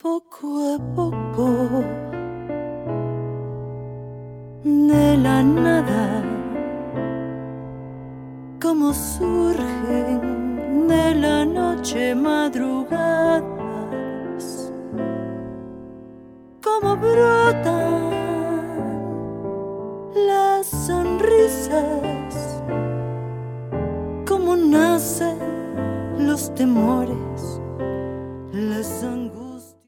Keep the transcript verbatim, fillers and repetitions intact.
poco a poco, de la nada, como surgen de la noche madrugadas, como brotan las sonrisas, como nacen los temores